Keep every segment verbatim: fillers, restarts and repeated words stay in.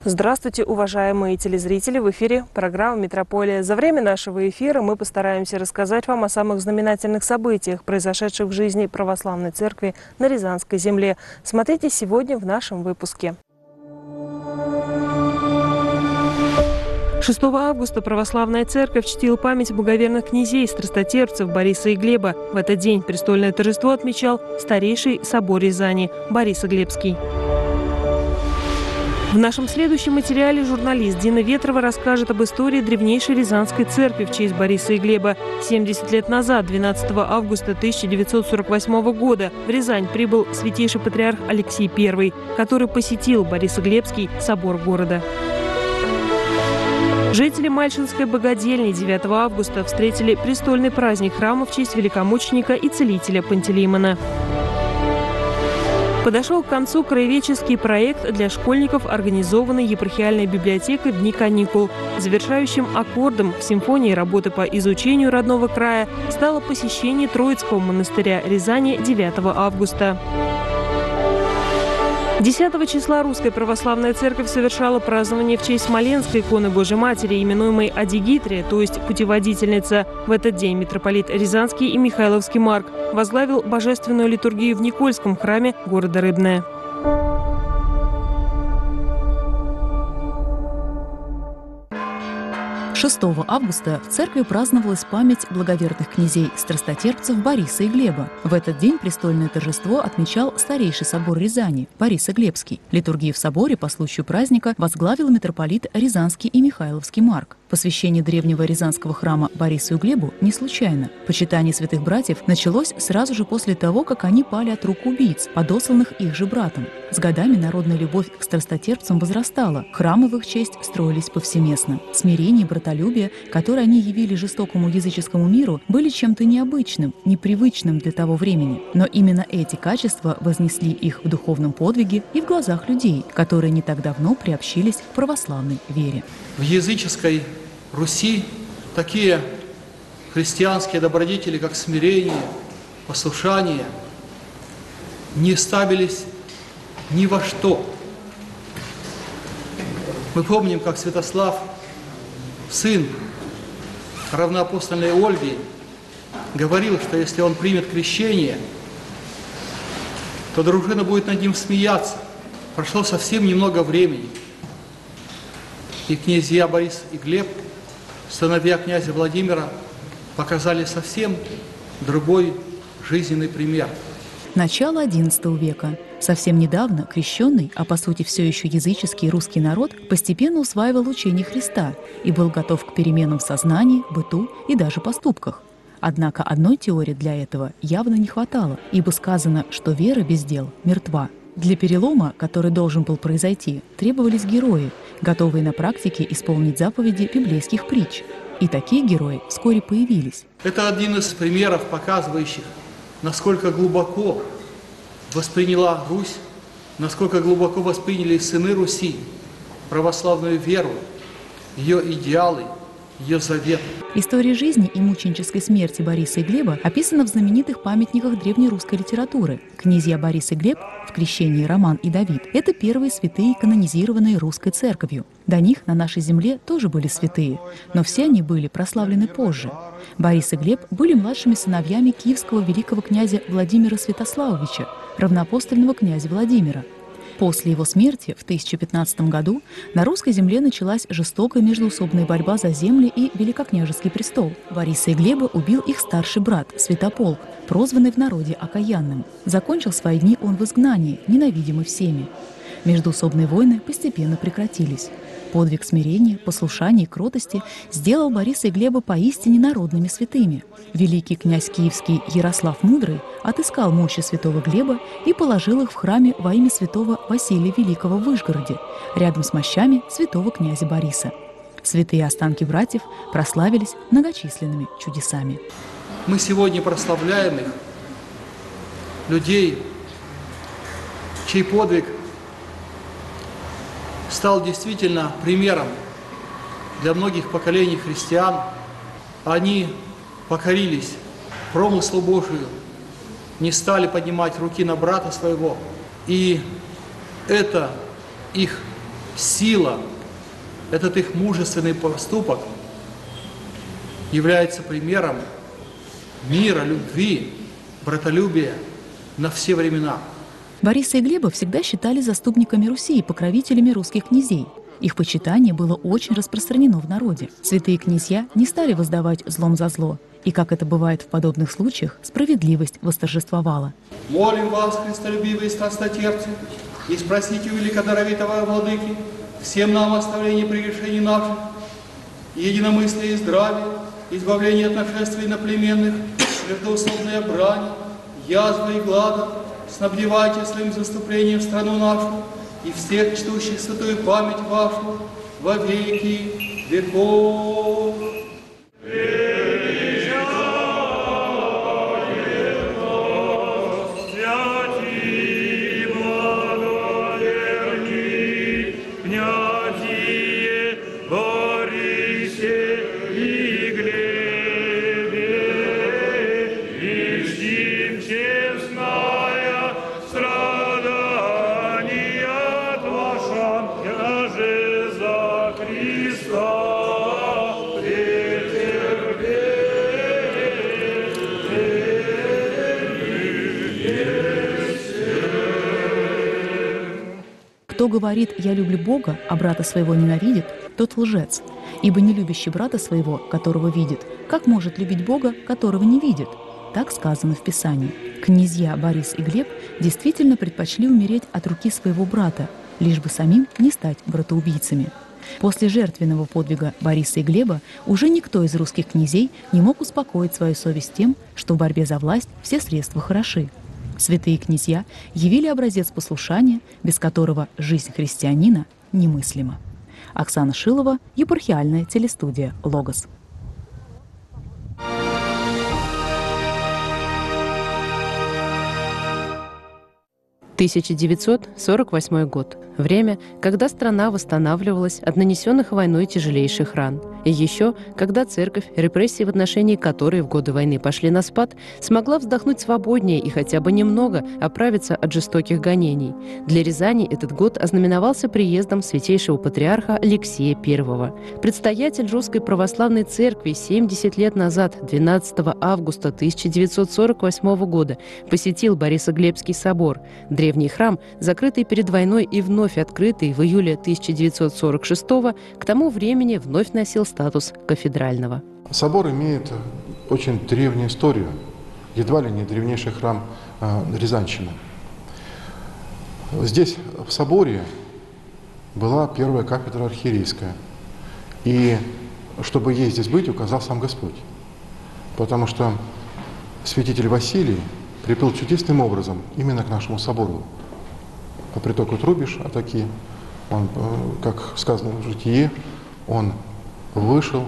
Здравствуйте, уважаемые телезрители! В эфире программа «Метрополия». За время нашего эфира мы постараемся рассказать вам о самых знаменательных событиях, произошедших в жизни Православной Церкви на Рязанской земле. Смотрите сегодня в нашем выпуске. шестого августа Православная Церковь чтила память благоверных князей, страстотерпцев Бориса и Глеба. В этот день престольное торжество отмечал старейший собор Рязани Борисоглебский. В нашем следующем материале журналист Дина Ветрова расскажет об истории древнейшей Рязанской церкви в честь Бориса и Глеба. семьдесят лет назад, двенадцатого августа тысяча девятьсот сорок восьмого года, в Рязань прибыл святейший патриарх Алексий Первый, который посетил Борисоглебский собор города. Жители Мальшинской богадельни девятого августа встретили престольный праздник храма в честь великомученика и целителя Пантелеймона. Подошел к концу краеведческий проект для школьников, организованный епархиальной библиотекой в дни каникул. Завершающим аккордом в симфонии работы по изучению родного края стало посещение Троицкого монастыря Рязани девятого августа. десятого числа Русская Православная Церковь совершала празднование в честь Смоленской иконы Божьей Матери, именуемой Адигитрия, то есть Путеводительница. В этот день митрополит Рязанский и Михайловский Марк возглавил божественную литургию в Никольском храме города Рыбное. шестого августа в церкви праздновалась память благоверных князей страстотерпцев Бориса и Глеба. В этот день престольное торжество отмечал старейший собор Рязани Борисоглебский. Литургию в соборе по случаю праздника возглавил митрополит Рязанский и Михайловский Марк. Посвящение древнего рязанского храма Борису и Глебу не случайно. Почитание святых братьев началось сразу же после того, как они пали от рук убийц, подосланных их же братом. С годами народная любовь к страстотерпцам возрастала, храмы в их честь строились повсеместно. Смирение и братолюбие, которые они явили жестокому языческому миру, были чем-то необычным, непривычным для того времени. Но именно эти качества вознесли их в духовном подвиге и в глазах людей, которые не так давно приобщились к православной вере. В языческой Руси такие христианские добродетели, как смирение, послушание, не ставились ни во что. Мы помним, как Святослав, сын равноапостольной Ольги, говорил, что если он примет крещение, то дружина будет над ним смеяться. Прошло совсем немного времени, и князья Борис и Глеб, сыновья князя Владимира, показали совсем другой жизненный пример. Начало одиннадцатого века. Совсем недавно крещенный, а по сути все еще языческий русский народ, постепенно усваивал учение Христа и был готов к переменам в сознании, быту и даже поступках. Однако одной теории для этого явно не хватало, ибо сказано, что вера без дел мертва. Для перелома, который должен был произойти, требовались герои, готовые на практике исполнить заповеди библейских притч. И такие герои вскоре появились. Это один из примеров, показывающих, насколько глубоко восприняла Русь, насколько глубоко восприняли сыны Руси православную веру, ее идеалы, ее завет. История жизни и мученической смерти Бориса и Глеба описана в знаменитых памятниках древнерусской литературы. Князья Борис и Глеб в крещении Роман и Давид – это первые святые, канонизированные русской церковью. До них на нашей земле тоже были святые, но все они были прославлены позже. Борис и Глеб были младшими сыновьями киевского великого князя Владимира Святославовича, равноапостольного князя Владимира. После его смерти в тысяча пятнадцатом году на русской земле началась жестокая междоусобная борьба за земли и великокняжеский престол. Бориса и Глеба убил их старший брат Святополк, прозванный в народе окаянным. Закончил свои дни он в изгнании, ненавидимый всеми. Междоусобные войны постепенно прекратились. Подвиг смирения, послушания и кротости сделал Бориса и Глеба поистине народными святыми. Великий князь киевский Ярослав Мудрый отыскал мощи святого Глеба и положил их в храме во имя святого Василия Великого в Вышгороде, рядом с мощами святого князя Бориса. Святые останки братьев прославились многочисленными чудесами. Мы сегодня прославляем их, людей, чей подвиг стал действительно примером для многих поколений христиан. Они покорились промыслу Божию, не стали поднимать руки на брата своего. И это их сила, этот их мужественный поступок является примером мира, любви, братолюбия на все времена. Бориса и Глеба всегда считали заступниками Руси и покровителями русских князей. Их почитание было очень распространено в народе. Святые князья не стали воздавать злом за зло. И, как это бывает в подобных случаях, справедливость восторжествовала. Молим вас, христолюбивые страстотерпцы, и спросите у великодаровитого владыки всем нам оставление прегрешений наших, единомыслие и здравие, избавление от нашествий иноплеменных, междоусобная брань, язвы и глада, снабдевайте своим заступлением в страну нашу и всех чтущих святую память вашу во веки веков. Кто говорит «я люблю Бога», а брата своего ненавидит, тот лжец. Ибо не любящий брата своего, которого видит, как может любить Бога, которого не видит? Так сказано в Писании. Князья Борис и Глеб действительно предпочли умереть от руки своего брата, лишь бы самим не стать братоубийцами. После жертвенного подвига Бориса и Глеба уже никто из русских князей не мог успокоить свою совесть тем, что в борьбе за власть все средства хороши. Святые князья явили образец послушания, без которого жизнь христианина немыслима. Оксана Шилова, епархиальная телестудия «Логос». тысяча девятьсот сорок восьмой год. Время, когда страна восстанавливалась от нанесенных войной тяжелейших ран. И еще, когда церковь, репрессии в отношении которой в годы войны пошли на спад, смогла вздохнуть свободнее и хотя бы немного оправиться от жестоких гонений. Для Рязани этот год ознаменовался приездом святейшего патриарха Алексея Первого. Предстоятель Русской Православной Церкви семьдесят лет назад, двенадцатого августа тысяча девятьсот сорок восьмого года, посетил Борисоглебский собор, древний храм, закрытый перед войной и вновь открытый в июле тысяча девятьсот сорок шестого, к тому времени вновь носил статус кафедрального. Собор имеет очень древнюю историю, едва ли не древнейший храм э, Рязанщины. Здесь, в соборе, была первая кафедра архиерейская. И чтобы ей здесь быть, указал сам Господь. Потому что святитель Василий приплыл чудесным образом именно к нашему собору. По притоку Трубиш, а такие, он, как сказано в житии, он вышел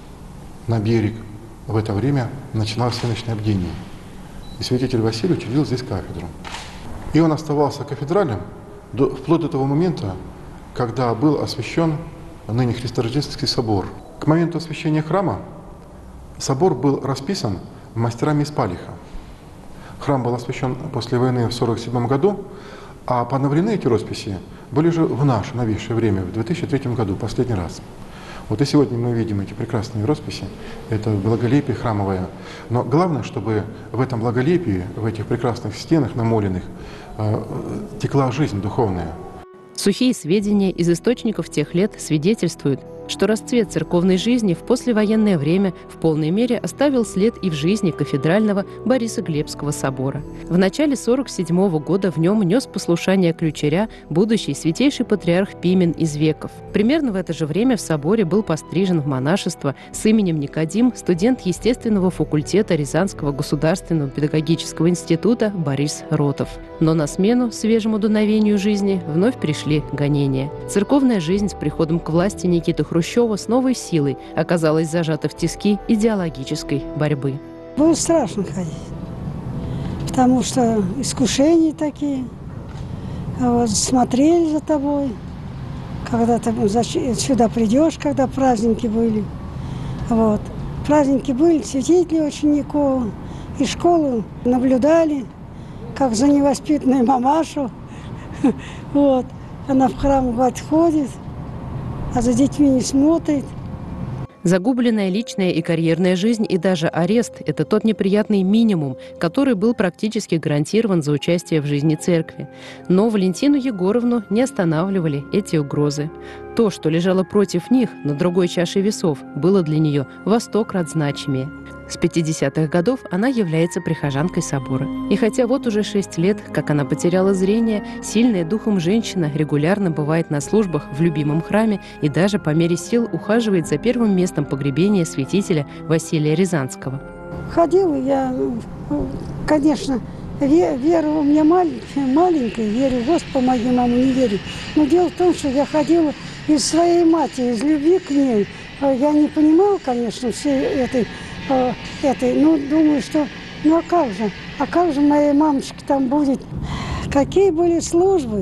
на берег. В это время начиналось всеночное бдение. И святитель Василий учредил здесь кафедру. И он оставался кафедралем до, вплоть до того момента, когда был освящен ныне Христорождественский собор. К моменту освящения храма собор был расписан мастерами из Палиха. Храм был освящен после войны в сорок седьмом году, а поновлены эти росписи были же в наше новейшее время, в две тысячи третьем году, последний раз. Вот и сегодня мы видим эти прекрасные росписи, это благолепие храмовое. Но главное, чтобы в этом благолепии, в этих прекрасных стенах намоленных, э, текла жизнь духовная. Сухие сведения из источников тех лет свидетельствуют, что расцвет церковной жизни в послевоенное время в полной мере оставил след и в жизни кафедрального Борисоглебского собора. В начале сорок седьмого года в нем нес послушание ключаря будущий святейший патриарх Пимен из Веков. Примерно в это же время в соборе был пострижен в монашество с именем Никодим студент естественного факультета Рязанского государственного педагогического института Борис Ротов. Но на смену свежему дуновению жизни вновь пришли гонения. Церковная жизнь с приходом к власти Никиты Хрущева с новой силой оказалась зажата в тиски идеологической борьбы. Было страшно ходить, потому что искушения такие, вот, смотрели за тобой, когда ты сюда придешь, когда праздники были. Вот. Праздники были, святители учеников, и школу наблюдали, как за невоспитанную мамашу. Вот. она в храм год ходит, а за детьми не смотрит. Загубленная личная и карьерная жизнь и даже арест – это тот неприятный минимум, который был практически гарантирован за участие в жизни церкви. Но Валентину Егоровну не останавливали эти угрозы. То, что лежало против них на другой чаше весов, было для нее во сто крат значимее. С пятидесятых годов она является прихожанкой собора. И хотя вот уже шесть лет, как она потеряла зрение, сильная духом женщина регулярно бывает на службах в любимом храме и даже по мере сил ухаживает за первым местом погребения святителя Василия Рязанского. Ходила я, конечно, вера у меня маленькая, маленькая, верю, Господь, помоги, маму, не верю. Но дело в том, что я ходила из своей матери, из любви к ней. Я не понимала, конечно, всей этой этой, ну, думаю, что, ну, а как же, а как же моей мамочке там будет? Какие были службы?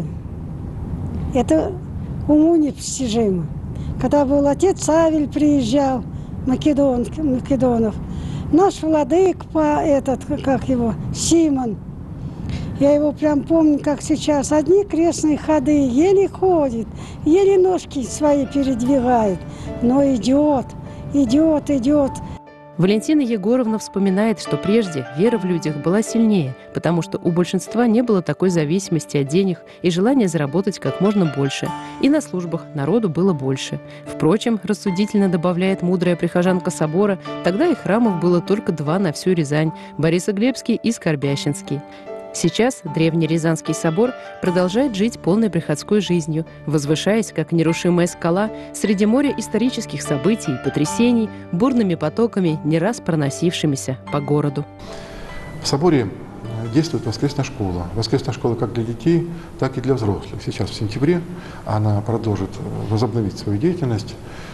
Это уму непостижимо. Когда был отец Авель, приезжал, Македон, Македонов, наш владык, по этот, как его, Симон, я его прям помню, как сейчас, одни крестные ходы, еле ходит, еле ножки свои передвигает, но идет, идет, идет. Валентина Егоровна вспоминает, что прежде вера в людях была сильнее, потому что у большинства не было такой зависимости от денег и желания заработать как можно больше. И на службах народу было больше. Впрочем, рассудительно добавляет мудрая прихожанка собора, тогда и храмов было только два на всю Рязань – Борисоглебский и Скорбященский. Сейчас древний Рязанский собор продолжает жить полной приходской жизнью, возвышаясь, как нерушимая скала, среди моря исторических событий и потрясений, бурными потоками, не раз проносившимися по городу. В соборе действует воскресная школа. Воскресная школа как для детей, так и для взрослых. Сейчас в сентябре она продолжит возобновить свою деятельность.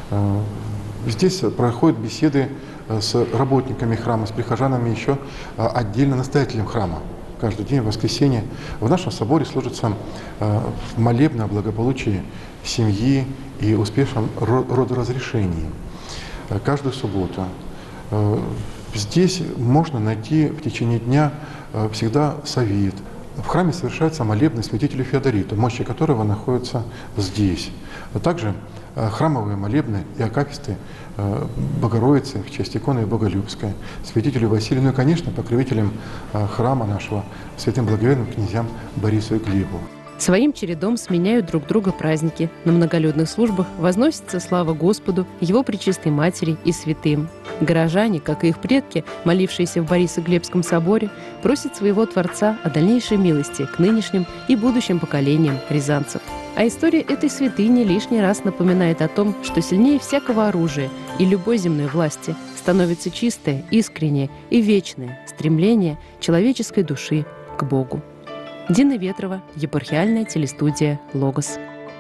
Здесь проходят беседы с работниками храма, с прихожанами, еще отдельно настоятелем храма. Каждый день в воскресенье в нашем соборе служится э, молебны о благополучии семьи и успешном родоразрешении. Э, каждую субботу. Э, здесь можно найти в течение дня э, всегда совет. В храме совершается молебны святителю Феодориту, мощи которого находятся здесь. А также э, храмовые молебны и акафисты э, Богородицы в честь иконы Боголюбской, святителю Василию, ну и, конечно, покровителям э, храма нашего, святым благоверным князьям Борису и Глебу. Своим чередом сменяют друг друга праздники. На многолюдных службах возносится слава Господу, Его Пречистой Матери и святым. Горожане, как и их предки, молившиеся в Борисоглебском соборе, просят своего Творца о дальнейшей милости к нынешним и будущим поколениям рязанцев. А история этой святыни лишний раз напоминает о том, что сильнее всякого оружия и любой земной власти становится чистое, искреннее и вечное стремление человеческой души к Богу. Дина Ветрова, епархиальная телестудия «Логос».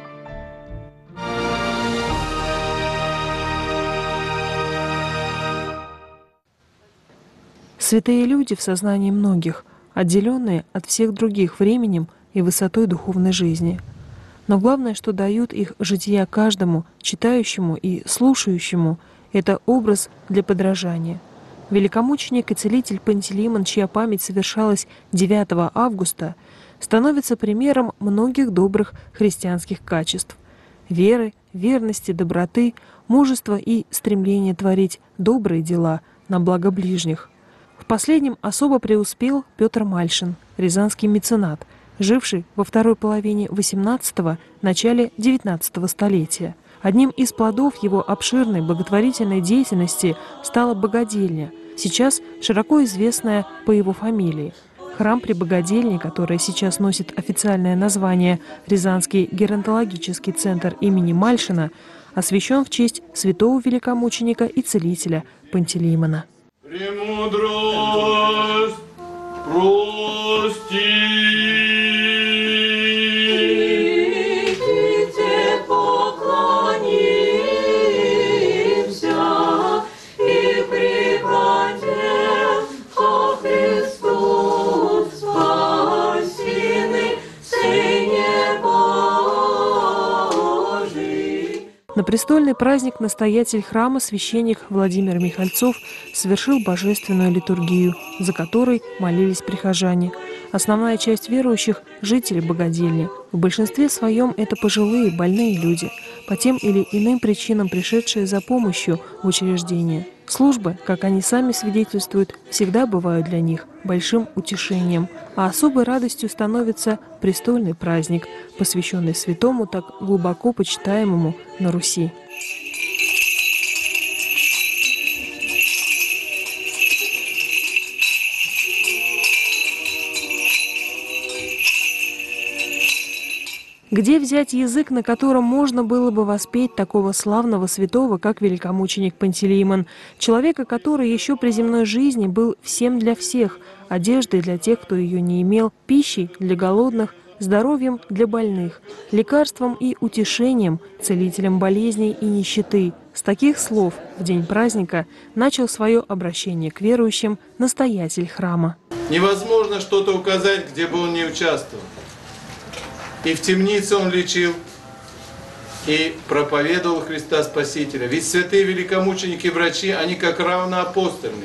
Святые люди в сознании многих, отделенные от всех других временем и высотой духовной жизни. Но главное, что дают их жития каждому, читающему и слушающему, это образ для подражания. Великомученик и целитель Пантелеимон, чья память совершалась девятого августа, становится примером многих добрых христианских качеств – веры, верности, доброты, мужества и стремления творить добрые дела на благо ближних. В последнем особо преуспел Петр Мальшин, рязанский меценат, живший во второй половине восемнадцатого – начале девятнадцатого столетия. Одним из плодов его обширной благотворительной деятельности стала богадельня, сейчас широко известная по его фамилии. Храм при Богадельне, который сейчас носит официальное название Рязанский геронтологический центр имени Мальшина, освящен в честь святого великомученика и целителя Пантелеимона. Премудрость, прости. На престольный праздник настоятель храма, священник Владимир Михальцов, совершил божественную литургию, за которой молились прихожане. Основная часть верующих – жители богадельни. В большинстве своем это пожилые, больные люди, по тем или иным причинам пришедшие за помощью в учреждение. Службы, как они сами свидетельствуют, всегда бывают для них большим утешением, а особой радостью становится престольный праздник, посвященный святому, так глубоко почитаемому на Руси. Где взять язык, на котором можно было бы воспеть такого славного святого, как великомученик Пантелеимон, человека, который еще при земной жизни был всем для всех, одеждой для тех, кто ее не имел, пищей для голодных, здоровьем для больных, лекарством и утешением, целителем болезней и нищеты. С таких слов в день праздника начал свое обращение к верующим настоятель храма. Невозможно что-то указать, где бы он не участвовал. И в темнице он лечил, и проповедовал Христа Спасителя. Ведь святые великомученики и врачи, они как равноапостольны.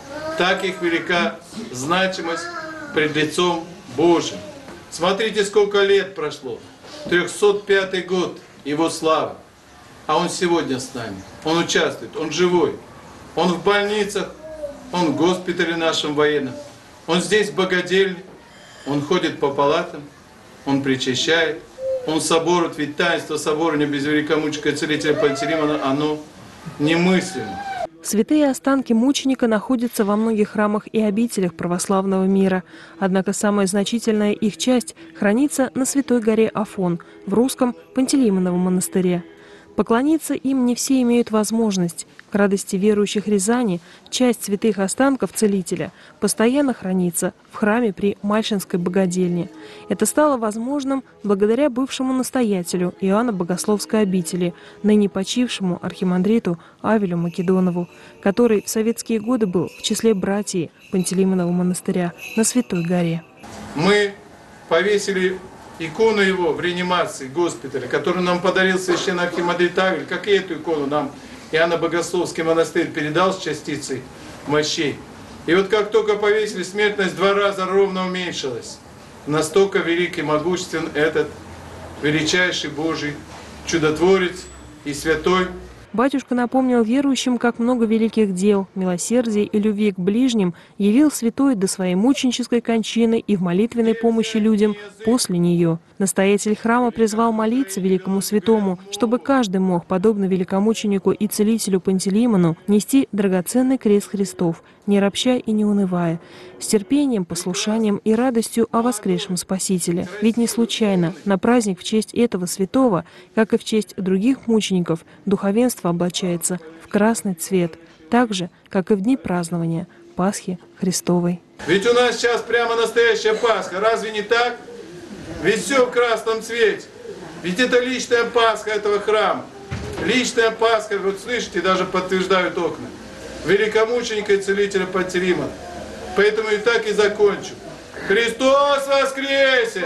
Так их велика значимость пред лицом Божьим. Смотрите, сколько лет прошло. трехсот пятый год его славы. А он сегодня с нами. Он участвует, он живой. Он в больницах, он в госпитале нашем военном. Он здесь в богадельне, он ходит по палатам. Он причащает, он соборует, ведь таинство соборования без великомученика и целителя Пантелеимона, оно немыслимо. Святые останки мученика находятся во многих храмах и обителях православного мира. Однако самая значительная их часть хранится на Святой горе Афон, в русском Пантелеимоновом монастыре. Поклониться им не все имеют возможность. К радости верующих Рязани часть святых останков целителя постоянно хранится в храме при Мальшинской богадельне. Это стало возможным благодаря бывшему настоятелю Иоанна Богословской обители, ныне почившему архимандриту Авелю Македонову, который в советские годы был в числе братьев Пантелеимонова монастыря на Святой горе. Мы повесили икону его в реанимации госпиталя, которую нам подарил священный архимандрит Авель, как и эту икону нам Иоанна Богословский монастырь передал с частицей мощей. И вот как только повесили, смертность два раза ровно уменьшилась. Настолько велик и могуществен этот величайший Божий чудотворец и святой. Батюшка напомнил верующим, как много великих дел, милосердия и любви к ближним явил святой до своей мученической кончины и в молитвенной помощи людям после нее. Настоятель храма призвал молиться великому святому, чтобы каждый мог, подобно великомученику и целителю Пантелеимону, нести драгоценный крест Христов, не ропща и не унывая, с терпением, послушанием и радостью о воскресшем Спасителе. Ведь не случайно на праздник в честь этого святого, как и в честь других мучеников, духовенство облачается в красный цвет, так же, как и в дни празднования Пасхи Христовой. Ведь у нас сейчас прямо настоящая Пасха, разве не так? Ведь все в красном цвете. Ведь это личная Пасха этого храма. Личная Пасха, вот слышите, даже подтверждают окна. Великомученика и целителя Пантелеимона. Поэтому и так и закончу. Христос воскресе!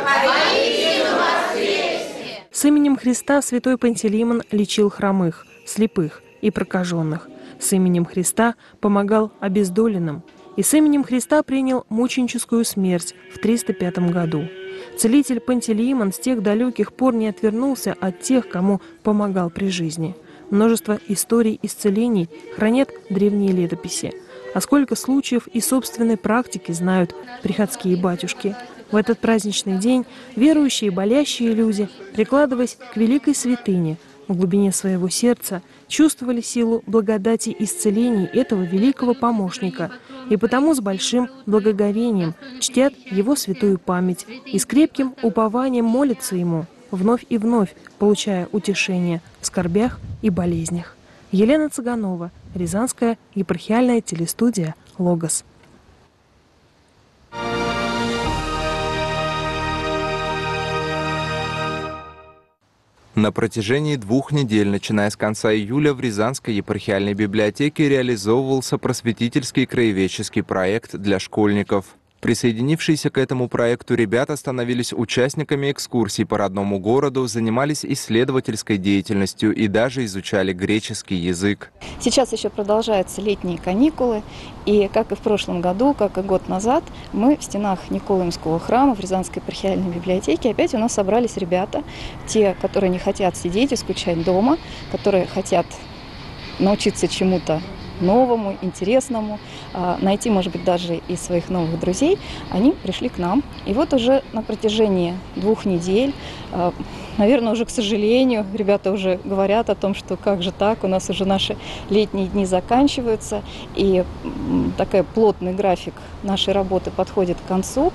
С именем Христа святой Пантелеимон лечил хромых, слепых и прокаженных. С именем Христа помогал обездоленным. И с именем Христа принял мученическую смерть в триста пятом году. Целитель Пантелеимон с тех далеких пор не отвернулся от тех, кому помогал при жизни. Множество историй исцелений хранят древние летописи. А сколько случаев и собственной практики знают приходские батюшки. В этот праздничный день верующие и болящие люди, прикладываясь к великой святыне, в глубине своего сердца чувствовали силу благодати исцелений этого великого помощника и потому с большим благоговением чтят его святую память и с крепким упованием молятся ему, вновь и вновь получая утешение в скорбях и болезнях. Елена Цыганова, Рязанская епархиальная телестудия «Логос». На протяжении двух недель, начиная с конца июля, в Рязанской епархиальной библиотеке реализовывался просветительский краеведческий проект для школьников. Присоединившиеся к этому проекту ребята становились участниками экскурсий по родному городу, занимались исследовательской деятельностью и даже изучали греческий язык. Сейчас еще продолжаются летние каникулы, и как и в прошлом году, как и год назад, мы в стенах Николаемского храма в Рязанской епархиальной библиотеке опять у нас собрались ребята, те, которые не хотят сидеть и скучать дома, которые хотят научиться чему-то новому, интересному, найти, может быть, даже и своих новых друзей, они пришли к нам. И вот уже на протяжении двух недель, наверное, уже, к сожалению, ребята уже говорят о том, что как же так, у нас уже наши летние дни заканчиваются, и такой плотный график нашей работы подходит к концу.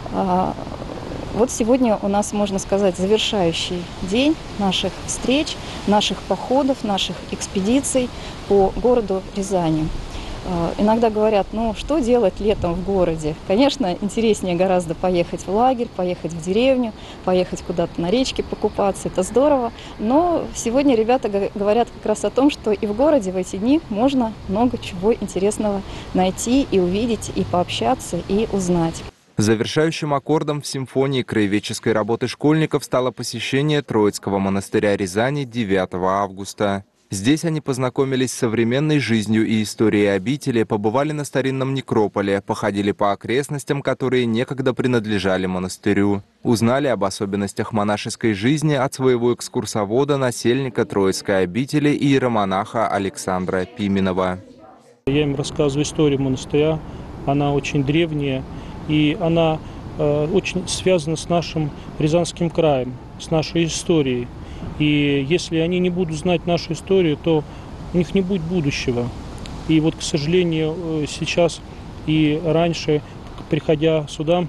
Вот сегодня у нас, можно сказать, завершающий день наших встреч, наших походов, наших экспедиций по городу Рязани. Иногда говорят, ну что делать летом в городе? Конечно, интереснее гораздо поехать в лагерь, поехать в деревню, поехать куда-то на речке покупаться, это здорово. Но сегодня ребята говорят как раз о том, что и в городе в эти дни можно много чего интересного найти и увидеть, и пообщаться, и узнать. Завершающим аккордом в симфонии краеведческой работы школьников стало посещение Троицкого монастыря Рязани девятого августа. Здесь они познакомились с современной жизнью и историей обители, побывали на старинном некрополе, походили по окрестностям, которые некогда принадлежали монастырю. Узнали об особенностях монашеской жизни от своего экскурсовода, насельника Троицкой обители иеромонаха Александра Пименова. Я им рассказываю историю монастыря, она очень древняя. И она э, очень связана с нашим Рязанским краем, с нашей историей. И если они не будут знать нашу историю, то у них не будет будущего. И вот, к сожалению, сейчас и раньше, приходя сюда,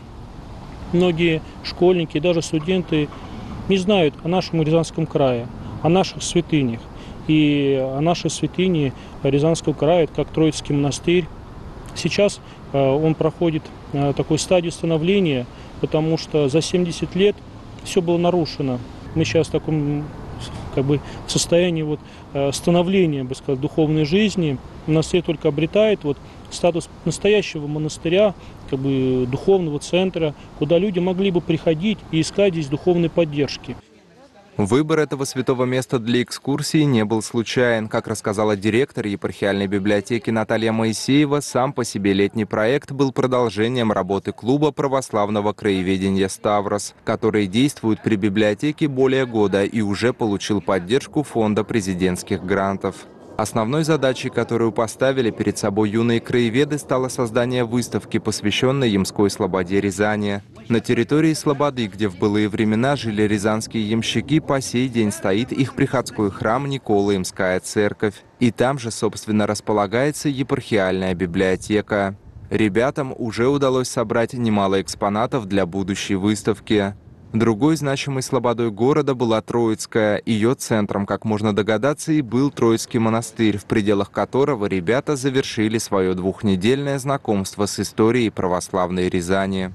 многие школьники, даже студенты не знают о нашем Рязанском крае, о наших святынях. И о нашей святыне Рязанского края, как Троицкий монастырь. Сейчас он проходит такую стадию становления, потому что за семьдесят лет все было нарушено. Мы сейчас в таком как бы, состоянии вот, становления, бы сказать, духовной жизни. Монастырь только обретает вот, статус настоящего монастыря, как бы, духовного центра, куда люди могли бы приходить и искать здесь духовной поддержки. Выбор этого святого места для экскурсии не был случайен. Как рассказала директор епархиальной библиотеки Наталья Моисеева, сам по себе летний проект был продолжением работы клуба православного краеведения «Ставрос», который действует при библиотеке более года и уже получил поддержку фонда президентских грантов. Основной задачей, которую поставили перед собой юные краеведы, стало создание выставки, посвященной ямской слободе Рязани. На территории слободы, где в былые времена жили рязанские ямщики, по сей день стоит их приходской храм Николаемская церковь. И там же, собственно, располагается епархиальная библиотека. Ребятам уже удалось собрать немало экспонатов для будущей выставки. Другой значимой слободой города была Троицкая. Ее центром, как можно догадаться, и был Троицкий монастырь, в пределах которого ребята завершили свое двухнедельное знакомство с историей православной Рязани.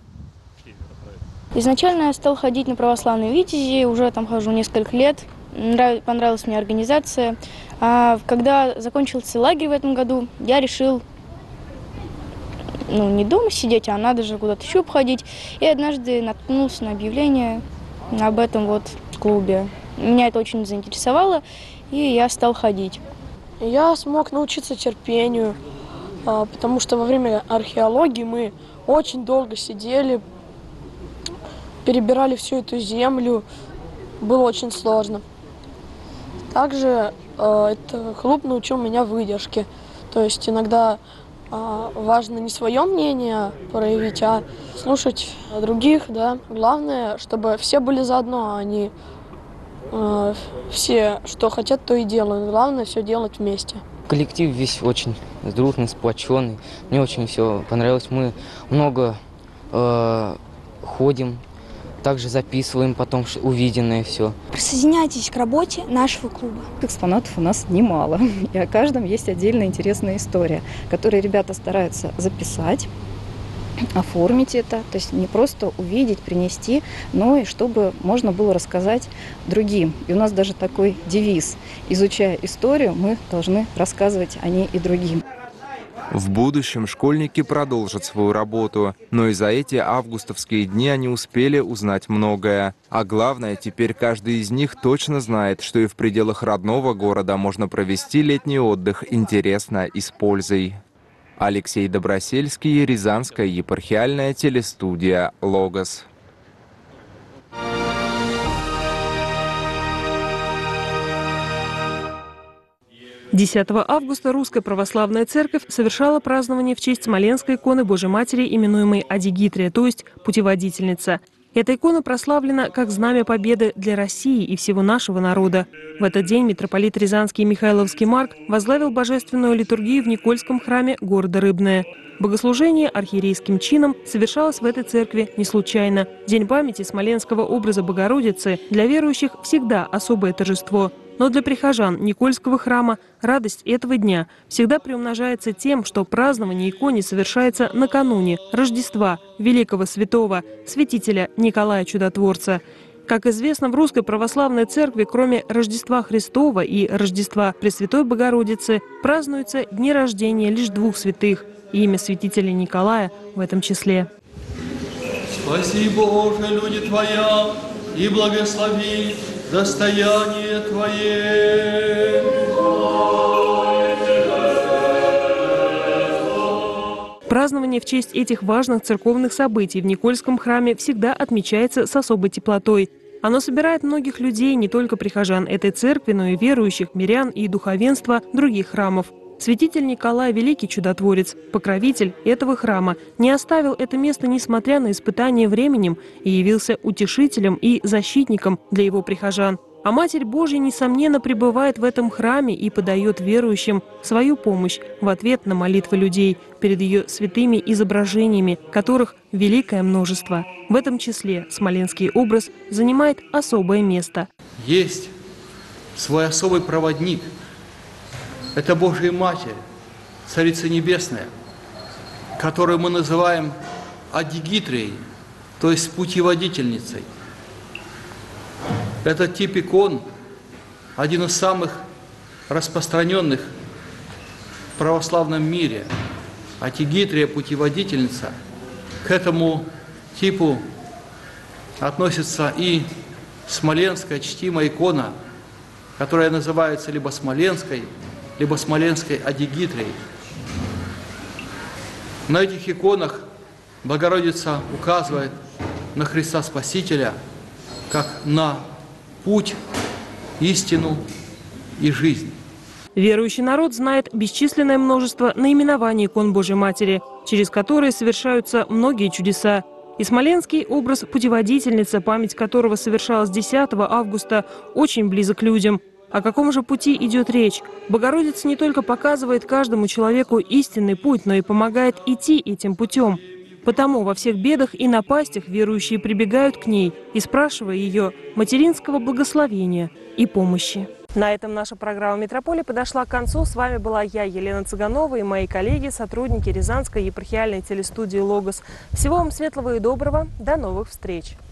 Изначально я стал ходить на православные витязи, уже там хожу несколько лет. Нрав... Понравилась мне организация. А когда закончился лагерь в этом году, я решил ну, не дома сидеть, а надо же куда-то еще обходить. И однажды наткнулся на объявление об этом вот клубе. Меня это очень заинтересовало, и я стал ходить. Я смог научиться терпению, потому что во время археологии мы очень долго сидели, перебирали всю эту землю. Было очень сложно. Также этот клуб научил меня выдержке. То есть иногда важно не свое мнение проявить, а слушать других, да. Главное, чтобы все были заодно, а не э, все, что хотят, то и делают. Главное, все делать вместе. Коллектив весь очень дружный, сплоченный. Мне очень все понравилось. Мы много э, ходим, также записываем потом увиденное все. Присоединяйтесь к работе нашего клуба. Экспонатов у нас немало, и о каждом есть отдельная интересная история, которую ребята стараются записать, оформить это, то есть не просто увидеть, принести, но и чтобы можно было рассказать другим. И у нас даже такой девиз: изучая историю, мы должны рассказывать о ней и другим. В будущем школьники продолжат свою работу, но и за эти августовские дни они успели узнать многое. А главное, теперь каждый из них точно знает, что и в пределах родного города можно провести летний отдых интересно и с пользой. Алексей Добросельский, Рязанская епархиальная телестудия «Логос». десятого августа Русская Православная Церковь совершала празднование в честь Смоленской иконы Божьей Матери, именуемой Адигитрия, то есть Путеводительница. Эта икона прославлена как знамя победы для России и всего нашего народа. В этот день митрополит Рязанский и Михайловский Марк возглавил божественную литургию в Никольском храме города Рыбное. Богослужение архиерейским чином совершалось в этой церкви не случайно. День памяти смоленского образа Богородицы для верующих всегда особое торжество. Но для прихожан Никольского храма радость этого дня всегда приумножается тем, что празднование иконы совершается накануне Рождества великого святого, святителя Николая Чудотворца. Как известно, в Русской Православной Церкви, кроме Рождества Христова и Рождества Пресвятой Богородицы, празднуются дни рождения лишь двух святых, и имя святителя Николая в этом числе. Спаси, Боже, люди Твоя, и благослови достояние Твое. Празднование в честь этих важных церковных событий в Никольском храме всегда отмечается с особой теплотой. Оно собирает многих людей, не только прихожан этой церкви, но и верующих, мирян и духовенства других храмов. Святитель Николай, великий чудотворец, покровитель этого храма, не оставил это место, несмотря на испытания временем, и явился утешителем и защитником для его прихожан. А Матерь Божья, несомненно, пребывает в этом храме и подает верующим свою помощь в ответ на молитвы людей перед ее святыми изображениями, которых великое множество. В этом числе смоленский образ занимает особое место. Есть свой особый проводник. Это Божья Матерь, Царица Небесная, которую мы называем Адигитрией, то есть путеводительницей. Этот тип икон один из самых распространенных в православном мире. Адигитрия, путеводительница. К этому типу относится и смоленская чтимая икона, которая называется либо Смоленской, либо Смоленской Адигитрией. На этих иконах Богородица указывает на Христа Спасителя как на путь, истину и жизнь. Верующий народ знает бесчисленное множество наименований икон Божьей Матери, через которые совершаются многие чудеса. И смоленский образ путеводительницы, память которого совершалась десятого августа, очень близок людям. О каком же пути идет речь? Богородица не только показывает каждому человеку истинный путь, но и помогает идти этим путем. Потому во всех бедах и напастях верующие прибегают к ней и спрашивая ее материнского благословения и помощи. На этом наша программа «Метрополия» подошла к концу. С вами была я, Елена Цыганова, и мои коллеги, сотрудники Рязанской епархиальной телестудии «Логос». Всего вам светлого и доброго. До новых встреч!